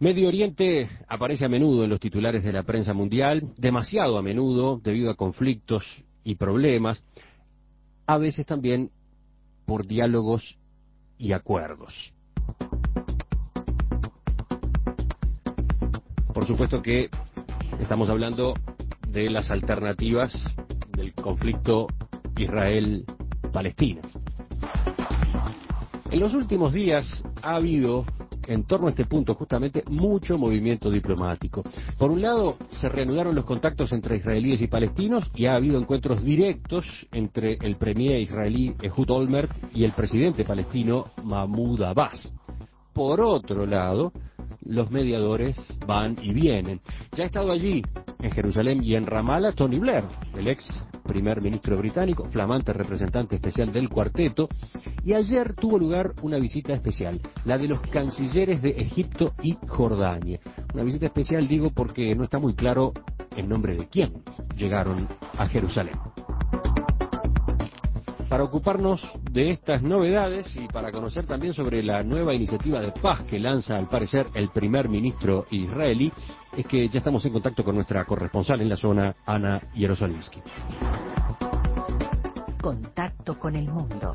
Medio Oriente aparece a menudo en los titulares de la prensa mundial, demasiado a menudo debido a conflictos y problemas, a veces también por diálogos y acuerdos. Por supuesto que estamos hablando de las alternativas del conflicto Israel-Palestina. En los últimos días ha habido, en torno a este punto justamente, mucho movimiento diplomático. Por un lado, se reanudaron los contactos entre israelíes y palestinos y ha habido encuentros directos entre el premier israelí Ehud Olmert y el presidente palestino Mahmoud Abbas. Por otro lado, los mediadores van y vienen. Ya ha estado allí, en Jerusalén y en Ramallah, Tony Blair, el ex primer ministro británico, flamante representante especial del cuarteto, y ayer tuvo lugar una visita especial, la de los cancilleres de Egipto y Jordania. Una visita especial, digo, porque no está muy claro en nombre de quién llegaron a Jerusalén. Para ocuparnos de estas novedades y para conocer también sobre la nueva iniciativa de paz que lanza al parecer el primer ministro israelí, es que ya estamos en contacto con nuestra corresponsal en la zona, Ana Jerosolimsky. Contacto con el mundo.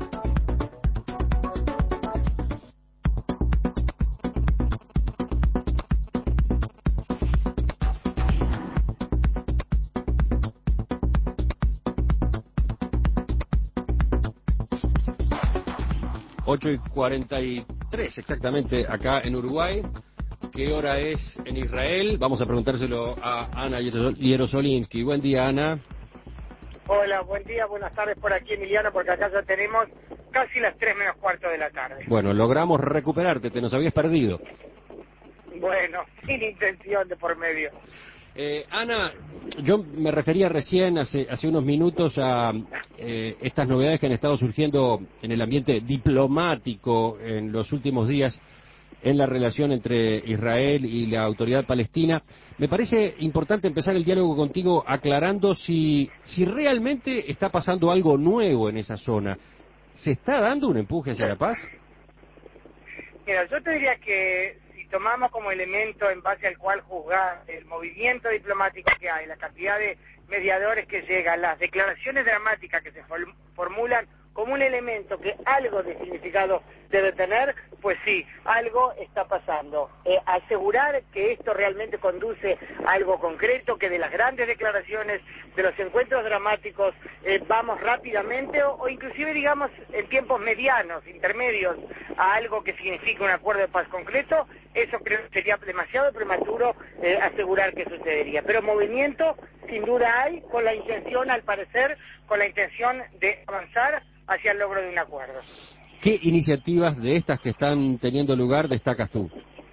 Ocho y 43 exactamente acá en Uruguay. ¿Qué hora es en Israel? Vamos a preguntárselo a Ana Jerosolimsky. Buen día, Ana. Hola, buen día, buenas tardes por aquí, Emiliano, porque acá ya tenemos casi las 3 menos cuarto de la tarde. Bueno, logramos recuperarte, te nos habías perdido. Bueno, sin intención de por medio. Ana, yo me refería recién, hace unos minutos, a estas novedades que han estado surgiendo en el ambiente diplomático en los últimos días en la relación entre Israel y la autoridad palestina. Me parece importante empezar el diálogo contigo aclarando si realmente está pasando algo nuevo en esa zona. ¿Se está dando un empuje hacia la paz? Mira, yo te diría que si tomamos como elemento en base al cual juzgar el movimiento diplomático que hay, la cantidad de mediadores que llegan, las declaraciones dramáticas que se formulan como un elemento que algo de significado debe tener, pues sí, algo está pasando. Asegurar que esto realmente conduce a algo concreto, que de las grandes declaraciones, de los encuentros dramáticos, vamos rápidamente o inclusive, digamos, en tiempos medianos, intermedios, a algo que signifique un acuerdo de paz concreto, eso creo que sería demasiado prematuro asegurar que sucedería. Pero movimiento, sin duda hay, con la intención, al parecer, con la intención de avanzar hacia el logro de un acuerdo. ¿Qué iniciativas de estas que están teniendo lugar destacas tú?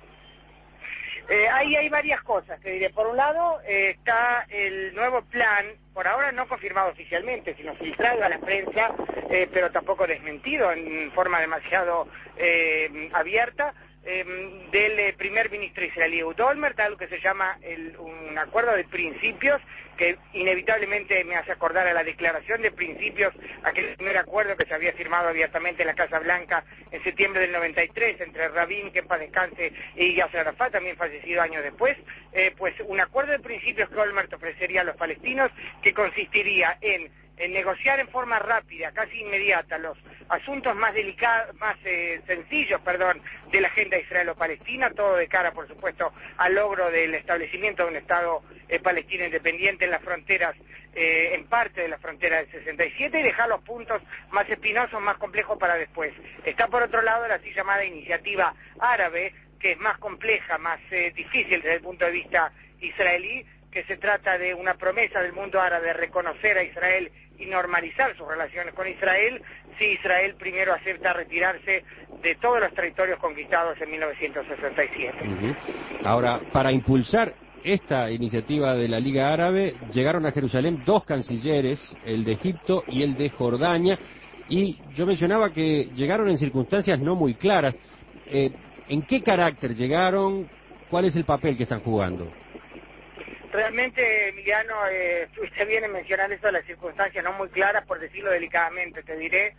Ahí hay varias cosas, te diré. Por un lado, está el nuevo plan, por ahora no confirmado oficialmente, sino filtrado a la prensa, pero tampoco desmentido en forma demasiado abierta, del primer ministro israelí Ehud Olmert, algo que se llama un acuerdo de principios, que inevitablemente me hace acordar a la declaración de principios, aquel primer acuerdo que se había firmado abiertamente en la Casa Blanca en septiembre del 93 entre Rabin, que en paz descanse, y Yasser Arafat, también fallecido años después, pues un acuerdo de principios que Olmert ofrecería a los palestinos, que consistiría en negociar en forma rápida, casi inmediata, los asuntos más delicados, más sencillos, de la agenda israelo-palestina, todo de cara, por supuesto, al logro del establecimiento de un Estado palestino independiente en las fronteras, en parte de la frontera del 67, y dejar los puntos más espinosos, más complejos para después. Está por otro lado la así llamada iniciativa árabe, que es más compleja, más difícil desde el punto de vista israelí, que se trata de una promesa del mundo árabe de reconocer a Israel y normalizar sus relaciones con Israel, si Israel primero acepta retirarse de todos los territorios conquistados en 1967. Ahora, para impulsar esta iniciativa de la Liga Árabe, llegaron a Jerusalén dos cancilleres, el de Egipto y el de Jordania, y yo mencionaba que llegaron en circunstancias no muy claras. ¿En qué carácter llegaron? ¿Cuál es el papel que están jugando? Realmente, Emiliano, estuviste bien en mencionar eso de las circunstancias no muy claras, por decirlo delicadamente. Te diré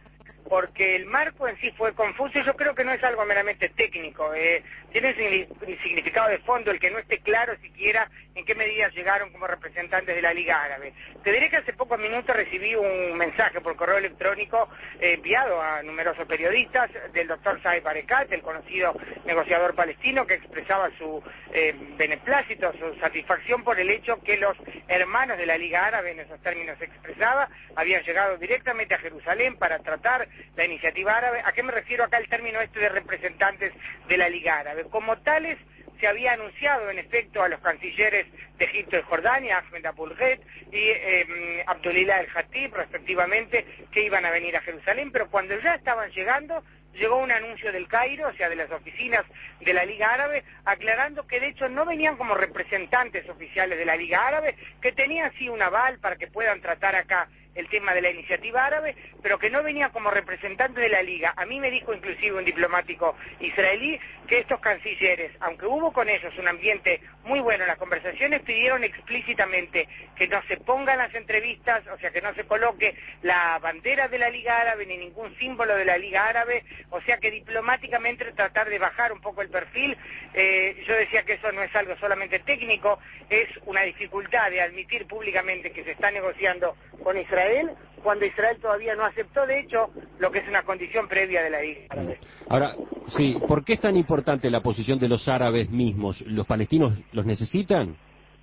porque el marco en sí fue confuso y yo creo que no es algo meramente técnico, tiene un significado de fondo el que no esté claro siquiera en qué medidas llegaron como representantes de la Liga Árabe. Te diré que hace pocos minutos recibí un mensaje por correo electrónico enviado a numerosos periodistas del doctor Saeb Erekat, el conocido negociador palestino, que expresaba su beneplácito, su satisfacción por el hecho que los hermanos de la Liga Árabe, en esos términos se expresaba, habían llegado directamente a Jerusalén para tratar la iniciativa árabe. ¿A qué me refiero acá el término este de representantes de la Liga Árabe? Como tales, se había anunciado en efecto a los cancilleres de Egipto y Jordania, Ahmed Abulghet y Abdulillah el-Khatib, respectivamente, que iban a venir a Jerusalén, pero cuando ya estaban llegando, llegó un anuncio del Cairo, o sea, de las oficinas de la Liga Árabe, aclarando que de hecho no venían como representantes oficiales de la Liga Árabe, que tenían sí un aval para que puedan tratar acá el tema de la iniciativa árabe, pero que no venían como representantes de la Liga. A mí me dijo inclusive un diplomático israelí que estos cancilleres, aunque hubo con ellos un ambiente muy bueno en las conversaciones, pidieron explícitamente que no se pongan las entrevistas, o sea, que no se coloque la bandera de la Liga Árabe ni ningún símbolo de la Liga Árabe, o sea, que diplomáticamente tratar de bajar un poco el perfil. Yo decía que eso no es algo solamente técnico, es una dificultad de admitir públicamente que se está negociando con Israel, cuando Israel todavía no aceptó, de hecho, lo que es una condición previa de la Liga Árabe. Ahora, sí, ¿por qué es tan importante la posición de los árabes mismos? ¿Los palestinos los necesitan?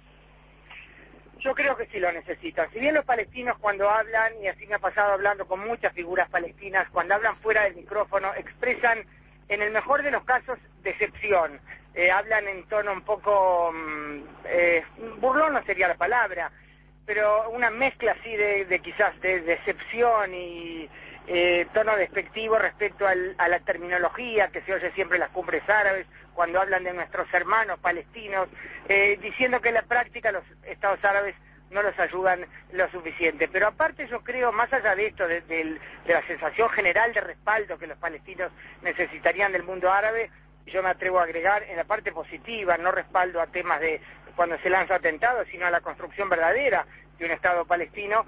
Yo creo que sí lo necesitan. Si bien los palestinos cuando hablan, y así me ha pasado hablando con muchas figuras palestinas, cuando hablan fuera del micrófono, expresan, en el mejor de los casos, decepción. Hablan en tono un poco, burlón no sería la palabra, pero una mezcla así de quizás de decepción y tono despectivo respecto a la terminología que se oye siempre en las cumbres árabes cuando hablan de nuestros hermanos palestinos, diciendo que en la práctica los estados árabes no los ayudan lo suficiente. Pero aparte yo creo, más allá de esto, de la sensación general de respaldo que los palestinos necesitarían del mundo árabe, yo me atrevo a agregar en la parte positiva, no respaldo a temas de cuando se lanza atentados, sino a la construcción verdadera de un Estado palestino.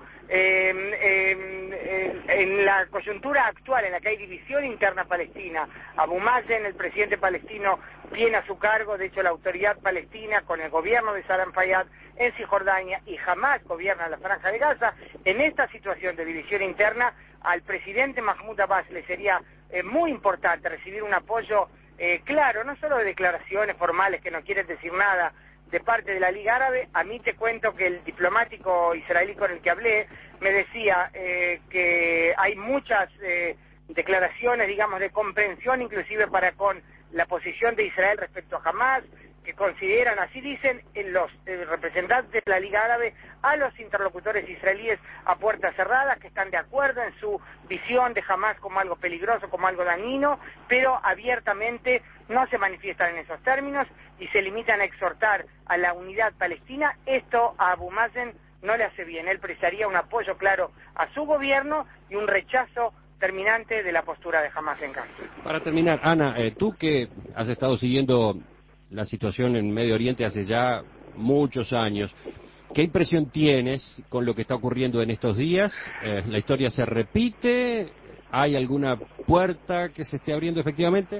En la coyuntura actual en la que hay división interna palestina, Abu Mazen, el presidente palestino, tiene a su cargo, de hecho, la autoridad palestina con el gobierno de Salam Fayyad en Cisjordania y Hamás gobierna la Franja de Gaza. En esta situación de división interna, al presidente Mahmoud Abbas le sería muy importante recibir un apoyo claro, no solo de declaraciones formales que no quieren decir nada de parte de la Liga Árabe. A mí te cuento que el diplomático israelí con el que hablé me decía que hay muchas declaraciones, digamos, de comprensión inclusive para con la posición de Israel respecto a Hamás, que consideran, así dicen los representantes de la Liga Árabe, a los interlocutores israelíes a puertas cerradas, que están de acuerdo en su visión de Hamás como algo peligroso, como algo dañino, pero abiertamente no se manifiestan en esos términos y se limitan a exhortar a la unidad palestina. Esto a Abu Mazen no le hace bien. Él precisaría un apoyo claro a su gobierno y un rechazo terminante de la postura de Hamás en Gaza. Para terminar, Ana, tú que has estado siguiendo la situación en Medio Oriente hace ya muchos años, ¿qué impresión tienes con lo que está ocurriendo en estos días? ¿La historia se repite? ¿Hay alguna puerta que se esté abriendo efectivamente?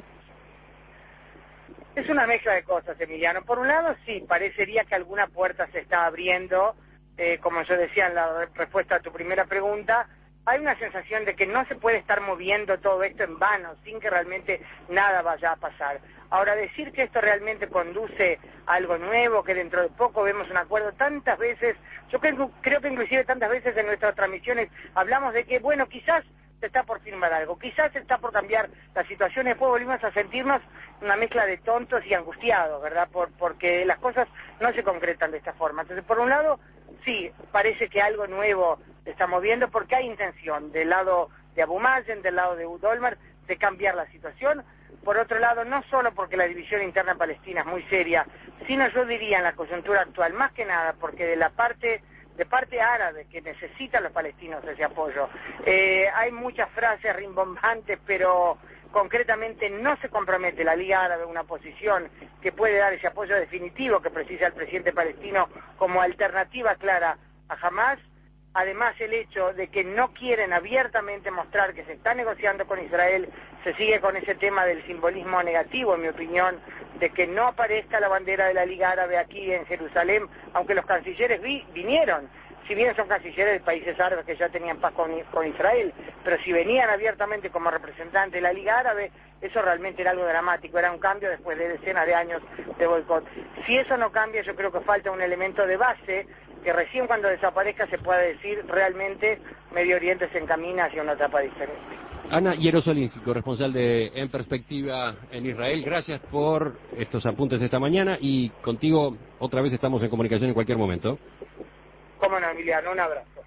Es una mezcla de cosas, Emiliano. Por un lado, sí, parecería que alguna puerta se está abriendo, como yo decía en la respuesta a tu primera pregunta. Hay una sensación de que no se puede estar moviendo todo esto en vano, sin que realmente nada vaya a pasar. Ahora, decir que esto realmente conduce a algo nuevo, que dentro de poco vemos un acuerdo, tantas veces, yo creo que inclusive tantas veces en nuestras transmisiones hablamos de que, bueno, quizás se está por firmar algo, quizás se está por cambiar la situación, y después volvimos a sentirnos una mezcla de tontos y angustiados, ¿verdad? Porque las cosas no se concretan de esta forma. Entonces, por un lado, sí, parece que algo nuevo se está moviendo porque hay intención del lado de Abu Mazen, del lado de Ehud Olmert, de cambiar la situación. Por otro lado, no solo porque la división interna palestina es muy seria, sino yo diría en la coyuntura actual, más que nada porque de parte árabe que necesitan los palestinos ese apoyo. Hay muchas frases rimbombantes, pero concretamente no se compromete la Liga Árabe a una posición que puede dar ese apoyo definitivo que precisa el presidente palestino como alternativa clara a Hamás. Además, el hecho de que no quieren abiertamente mostrar que se está negociando con Israel, se sigue con ese tema del simbolismo negativo, en mi opinión, de que no aparezca la bandera de la Liga Árabe aquí en Jerusalén, aunque los cancilleres vinieron, si bien son cancilleres de países árabes que ya tenían paz con Israel, pero si venían abiertamente como representantes de la Liga Árabe, eso realmente era algo dramático, era un cambio después de decenas de años de boicot. Si eso no cambia, yo creo que falta un elemento de base, que recién cuando desaparezca se pueda decir realmente Medio Oriente se encamina hacia una etapa diferente. Ana Hierosolinski, corresponsal de En Perspectiva en Israel, gracias por estos apuntes esta mañana y contigo otra vez estamos en comunicación en cualquier momento. Cómo no, Emiliano, un abrazo.